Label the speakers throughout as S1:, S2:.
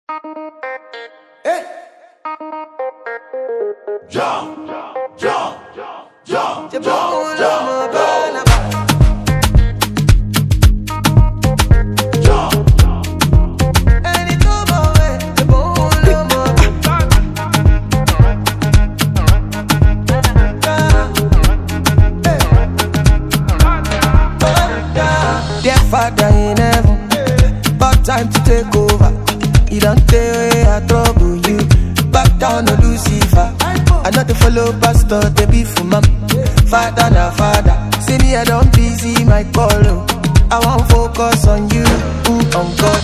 S1: Hey. Jump, jump, jump, jump, jump,
S2: Father in heaven, about time to take over. You don't tell way I trouble you. Back down to Lucifer. I know the follow pastor, they be for mom. Father na father, see me I don't busy my call. I won't focus on you, on God.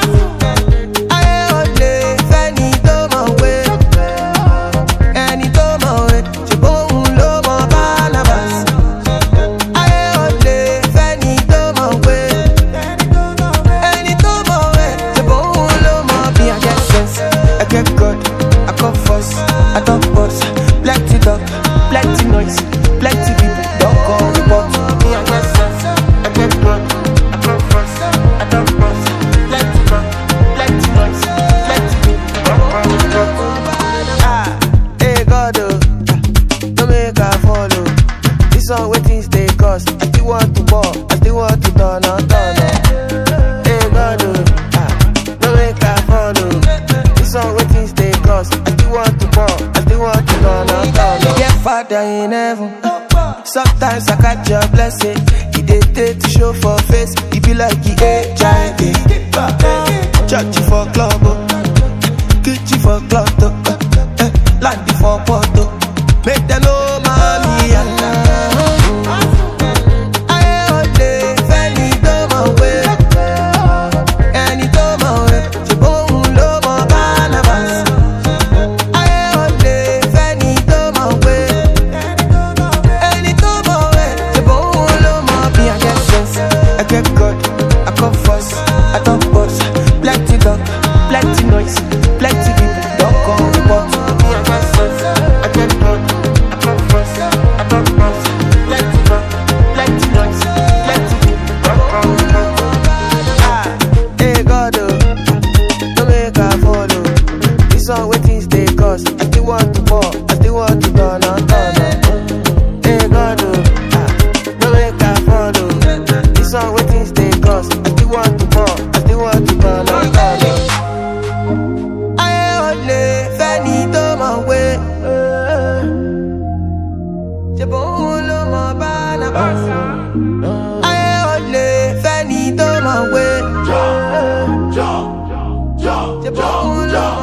S2: I only Fanny to my way, any to my way. Jebon lo mo Barnabas. I talk boss, plenty talk, plenty noise, plenty people don't call report. Me I get sense, I get God, I talk boss, I talk boss, plenty talk, plenty noise, plenty people don't call report. Hey God, don't make I follow. This one waiting stay cause I still want to ball, I still want to turn on. Hey God, don't make I follow. This one waiting stay cause I still want to ball. Father in heaven, sometimes I catch your blessing. He did to show for face. He be like he HIV. Church for club, kitchen for club, land for photo. Make them know mommy Allah. Plenty noise, plenty people don't call report. Me I get sense, I get God, I come first, I talk first. Plenty talk, plenty noise, plenty people don't call report. Hey God, don't make I follow. This one waiting stay cause I still want to ball, I still want to turn on. Hey God, don't make I follow. This one waiting stay cause I still want to ball, I still want to turn on. I only Fanny to my way.
S1: Jump, jump, jump, jump, jump.